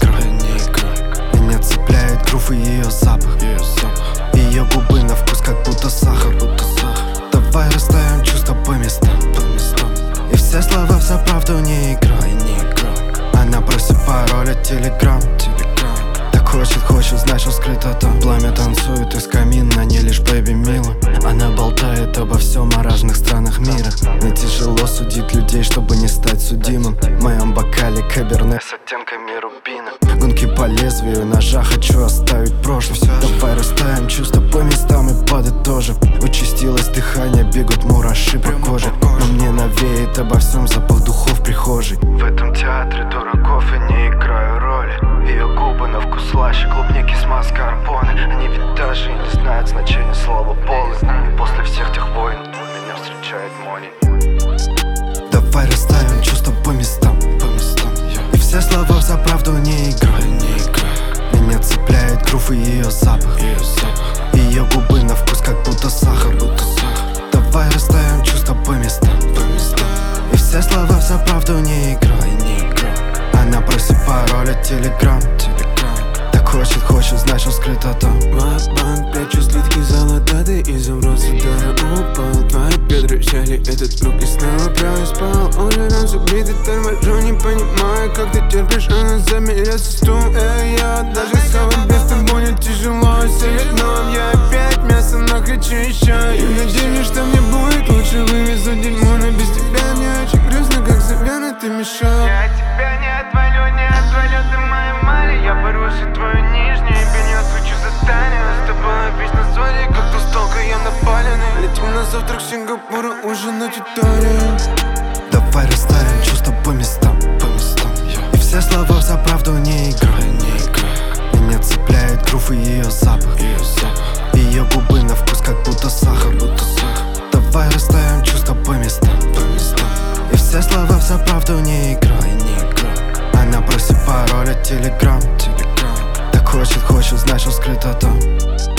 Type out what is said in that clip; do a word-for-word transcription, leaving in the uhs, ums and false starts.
играй, не играй. Меня цепляет грув и ее запах, ее запах. Ее губы на вкус как будто сахар, будто сахар. Давай расставим чувства по местам, по местам. И все слова за правду не играй, не играй. Она просит пароль от телеграм, телеграм. Так хочет, хочет, значит скрыто там. Пламя танцует из камина, не лишь бэйби мило. Она болтает обо всем, о разных странах мира. Но тяжело судить людей, чтобы не стать судимым. В моем бокале каберне с оттенками рубина. Гонки по лезвию ножа, хочу оставить прошлое. Давай расставим чувства по местам и подытожим. Участилось дыхание, бегут мураши по коже. Но мне навеет обо всем запах духов в прихожей. В этом театре дураков я не играю роли. Ее губы на вкус слаще клубники с маскарпоне. Они ведь даже и не знают значения слова полы. И после всех тех войн меня встречает Мони. Давай расставим чувства по местам, по местам. И все слова за правду не играй, не играй. Меня цепляет грув и ее запах, ее запах. Ее губы на вкус как будто сахар, будто сахар. Давай расставим чувства по местам, по местам. И все слова за правду не играй, не играй. Она просит пароль от телеграм, телеграм. Так хочет, хочет, значит скрыто там. Мама, прячу слитки золотаты, изумруд с удара упал. Твои бедра взяли этот круг и снова проспал. Уже раз убитый, торможу, не понимаю, как ты терпишь. Она замеряет стул, эй, я даже слова без тобой не тяжело. Сидит дном, я опять мясо, но хочу еще. И надеюсь, что мне будет лучше. Вывезу дерьмо, но без тебя мне очень грустно, как завяна ты мешал. Я тебя не отвалю, не отвалю, ты моя Мария. Я порвусь твою нижнюю, белье свечу за Таню. С тобой опять на зоне, как то столка я напаленный. Летим на завтрак в Сингапур, ужинать Италию. Давай расставим чувства по местам, по местам. И все слова за правду не играй, не играй. Меня цепляет грув и ее запах, ее запах. Ее губы на вкус как будто сахар, будто сахар. Давай расставим чувства по местам, по местам. И все слова за правду не играй, не играй. Она просит пароль от телеграм, телеграм. Так хочет, хочет, значит скрыто там.